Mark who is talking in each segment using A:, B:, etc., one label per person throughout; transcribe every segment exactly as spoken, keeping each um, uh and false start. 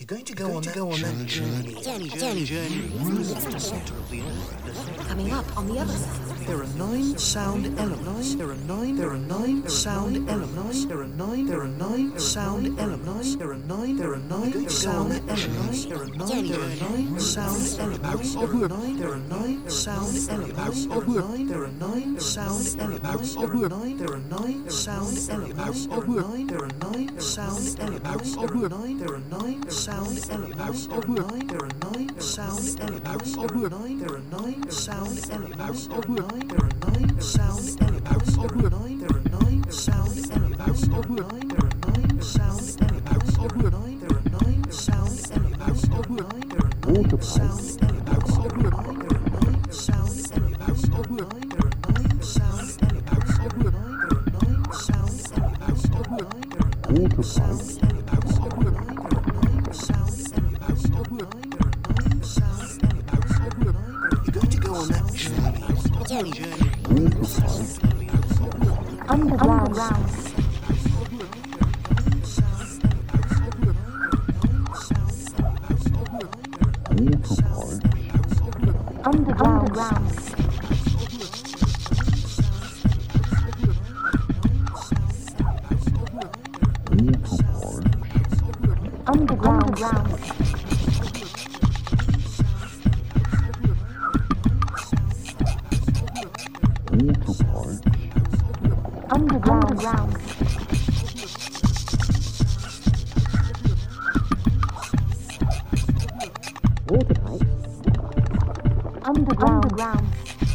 A: You're going to go You're on to go on that journey.
B: Journey, journey, journey. Coming up on the other side.
A: There are nine sound elements. There are nine. There are nine sound elements. There are nine. There are nine sound elements. There are nine. There are nine sound elements. There are nine. There are nine sound elements. There are nine. There are nine sound elements. There are nine. There are nine sound elements. There are nine. There are nine sound elements. There are nine. There are nine sound elements. There are nine. There are nine sound elements. There are nine. There are nine sound elements. There are nine. There are nine sound elements. There are nine. There are nine sound elements. There are nine. There are nine sound elements. There are nine. There are nine sound elements. There are nine. There are nine sound elements. There are nine. There are nine sound elements. There are nine. There are nine sound elements. There are nine. There are nine sound elements. There are nine. There are nine sound elements. There are nine. There are nine sound elements. There are nine. There are nine sound elements. There are nine. There are nine sound elements. There are nine. You're going to go on that journey.
B: Journey, journey.
C: Underground. Underground. Underground. Underground. Water pipe. Underground. Underground.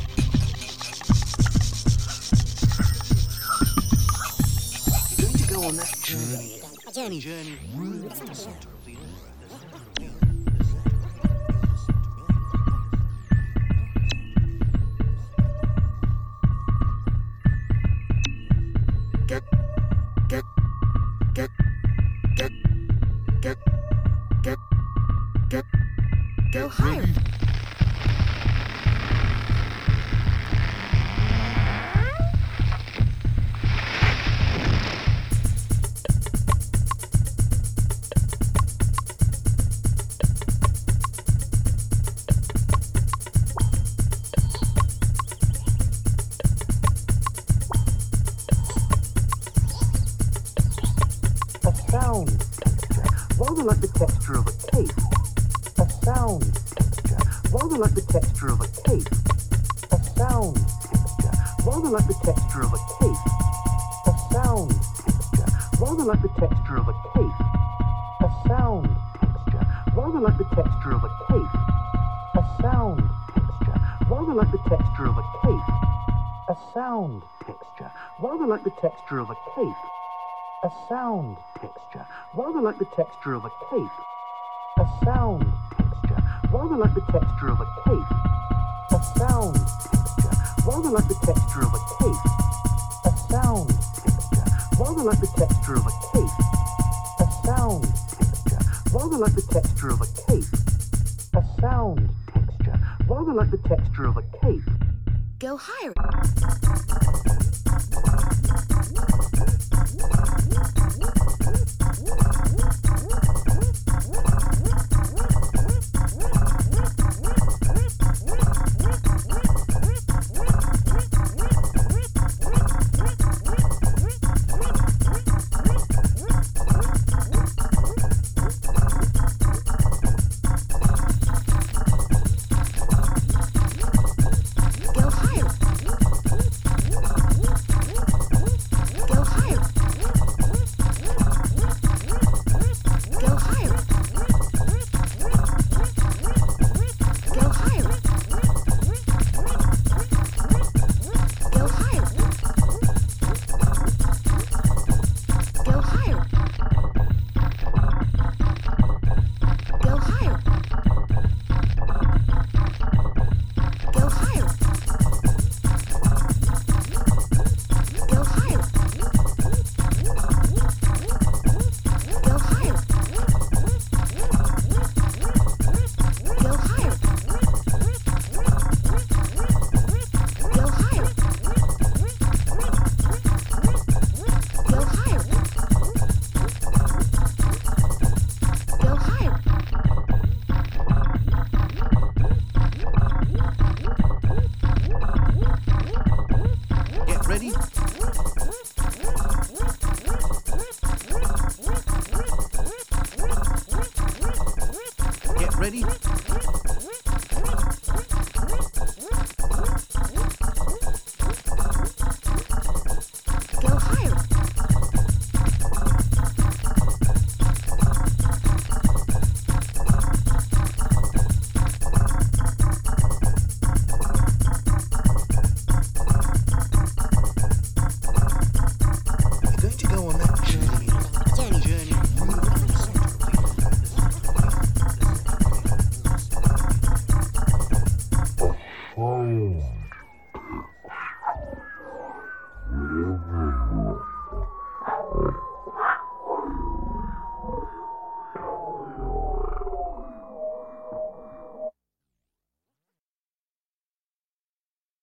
A: You're going to go on that journey.
B: Journey, journey.
A: Get, get, get, get, get, get, get, get higher.
D: Sound texture, rather like the texture of a cake. A sound texture, rather like the texture of a cake. A sound texture, rather like the texture of a cake. A sound texture, rather like the texture of a cake. A sound texture, rather like the texture of a cake. A sound texture, rather like the texture of a cake. A sound texture, rather like the texture of a cake. A sound texture, rather like the texture of a cake. A sound texture, rather like the texture of a cake. A sound texture, rather like the texture of a cake. A sound texture, rather like the texture of a cake. A sound texture, rather like the texture of a cake. A sound texture, rather like the texture of a cake.
B: Go higher. Go higher.
A: ready?